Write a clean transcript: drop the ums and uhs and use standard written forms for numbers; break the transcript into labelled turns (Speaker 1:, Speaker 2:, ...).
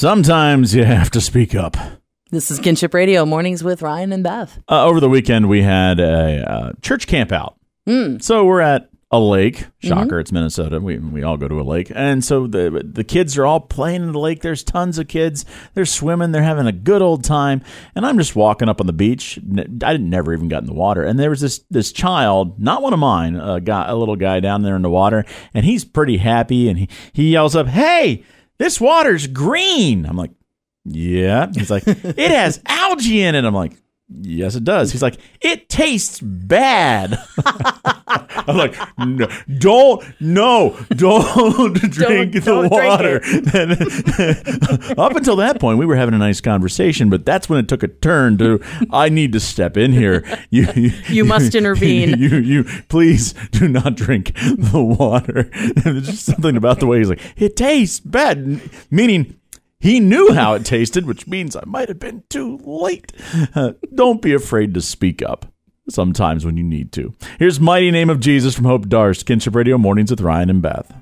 Speaker 1: Sometimes you have to speak up.
Speaker 2: This is Kinship Radio, Mornings with Ryan and Beth.
Speaker 1: Over the weekend, we had a church camp out. So we're at a lake. Shocker, it's Minnesota. We all go to a lake. And so the kids are all playing in the lake. There's tons of kids. They're swimming. They're having a good old time. And I'm just walking up on the beach. I never even got in the water. And there was this child, not one of mine, a little guy down there in the water. And he's pretty happy. And he yells up, "Hey, this water's green." I'm like, "Yeah." He's like, "It has algae in it." I'm like, "Yes, it does." He's like, "It tastes bad." I'm like, "No, don't drink the water." Up until that point, we were having a nice conversation, but that's when it took a turn to, I need to step in here.
Speaker 2: You must intervene.
Speaker 1: You please do not drink the water. There's just something about the way he's like, "It tastes bad," meaning he knew how it tasted, which means I might have been too late. Don't be afraid to speak up sometimes when you need to. Here's Mighty Name of Jesus from Hope Darst, Kinship Radio, Mornings with Ryan and Beth.